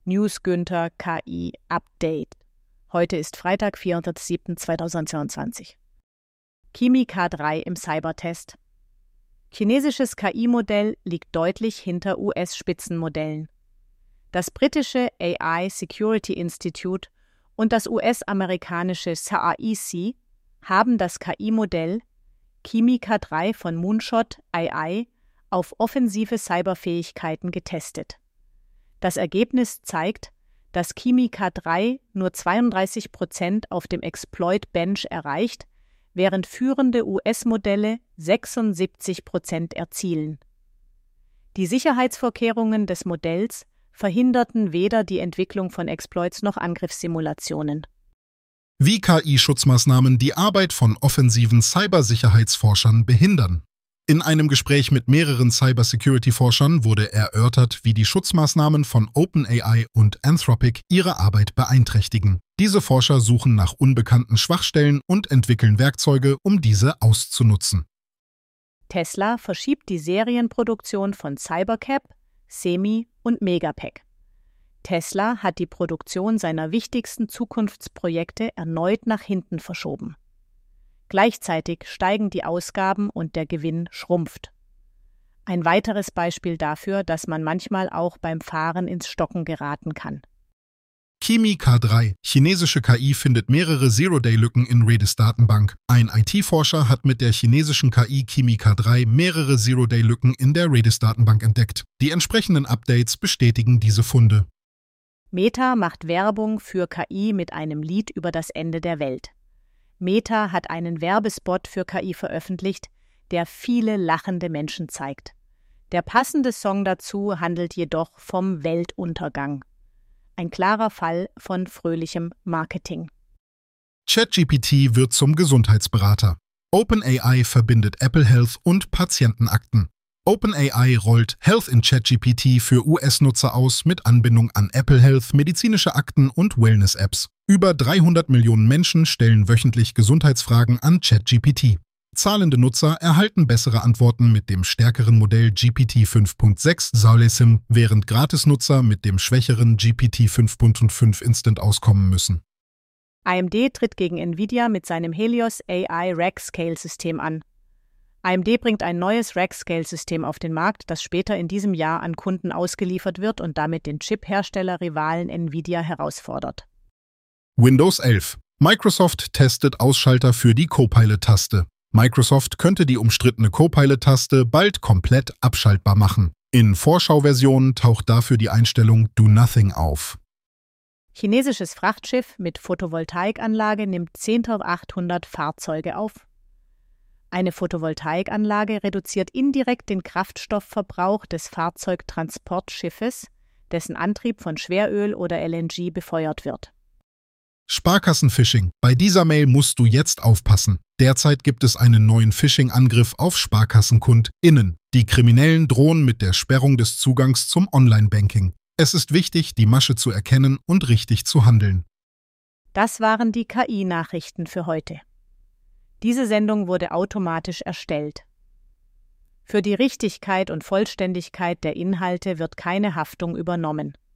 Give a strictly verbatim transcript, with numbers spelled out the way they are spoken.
News Günther K I Update. Heute ist Freitag, vierter siebter zweitausendzweiundzwanzig. Kimi K drei im Cybertest. Chinesisches K I-Modell liegt deutlich hinter U S-Spitzenmodellen. Das britische A I Security Institute und das U S-amerikanische S A I C haben das K I-Modell Kimi K drei von Moonshot A I auf offensive Cyberfähigkeiten getestet. Das Ergebnis zeigt, dass Kimi K drei nur zweiunddreißig Prozent auf dem Exploit Bench erreicht, während führende U S-Modelle sechsundsiebzig Prozent erzielen. Die Sicherheitsvorkehrungen des Modells verhinderten weder die Entwicklung von Exploits noch Angriffssimulationen. Wie K I-Schutzmaßnahmen die Arbeit von offensiven Cybersicherheitsforschern behindern. In einem Gespräch mit mehreren Cybersecurity-Forschern wurde erörtert, wie die Schutzmaßnahmen von OpenAI und Anthropic ihre Arbeit beeinträchtigen. Diese Forscher suchen nach unbekannten Schwachstellen und entwickeln Werkzeuge, um diese auszunutzen. Tesla verschiebt die Serienproduktion von Cybercab, Semi und Megapack. Tesla hat die Produktion seiner wichtigsten Zukunftsprojekte erneut nach hinten verschoben. Gleichzeitig steigen die Ausgaben und der Gewinn schrumpft. Ein weiteres Beispiel dafür, dass man manchmal auch beim Fahren ins Stocken geraten kann. Kimi K drei, chinesische K I, findet mehrere Zero-Day-Lücken in Redis-Datenbank. Ein I T-Forscher hat mit der chinesischen K I Kimi K drei mehrere Zero-Day-Lücken in der Redis-Datenbank entdeckt. Die entsprechenden Updates bestätigen diese Funde. Meta macht Werbung für K I mit einem Lied über das Ende der Welt. Meta hat einen Werbespot für K I veröffentlicht, der viele lachende Menschen zeigt. Der passende Song dazu handelt jedoch vom Weltuntergang. Ein klarer Fall von fröhlichem Marketing. ChatGPT wird zum Gesundheitsberater. OpenAI verbindet Apple Health und Patientenakten. OpenAI rollt Health in ChatGPT für U S-Nutzer aus mit Anbindung an Apple Health, medizinische Akten und Wellness-Apps. Über dreihundert Millionen Menschen stellen wöchentlich Gesundheitsfragen an ChatGPT. Zahlende Nutzer erhalten bessere Antworten mit dem stärkeren Modell G P T fünf Punkt sechs Saulesim, während Gratisnutzer mit dem schwächeren G P T fünf Punkt fünf Instant auskommen müssen. A M D tritt gegen Nvidia mit seinem Helios A I Rack-Scale-System an. A M D bringt ein neues Rack-Scale-System auf den Markt, das später in diesem Jahr an Kunden ausgeliefert wird und damit den Chip-Hersteller-Rivalen Nvidia herausfordert. Windows elf. Microsoft testet Ausschalter für die Copilot-Taste. Microsoft könnte die umstrittene Copilot-Taste bald komplett abschaltbar machen. In Vorschauversionen taucht dafür die Einstellung Do Nothing auf. Chinesisches Frachtschiff mit Photovoltaikanlage nimmt zehntausendachthundert Fahrzeuge auf. Eine Photovoltaikanlage reduziert indirekt den Kraftstoffverbrauch des Fahrzeugtransportschiffes, dessen Antrieb von Schweröl oder L N G befeuert wird. Sparkassen-Phishing. Bei dieser Mail musst du jetzt aufpassen. Derzeit gibt es einen neuen Phishing-Angriff auf SparkassenkundInnen. Die Kriminellen drohen mit der Sperrung des Zugangs zum Online-Banking. Es ist wichtig, die Masche zu erkennen und richtig zu handeln. Das waren die K I-Nachrichten für heute. Diese Sendung wurde automatisch erstellt. Für die Richtigkeit und Vollständigkeit der Inhalte wird keine Haftung übernommen.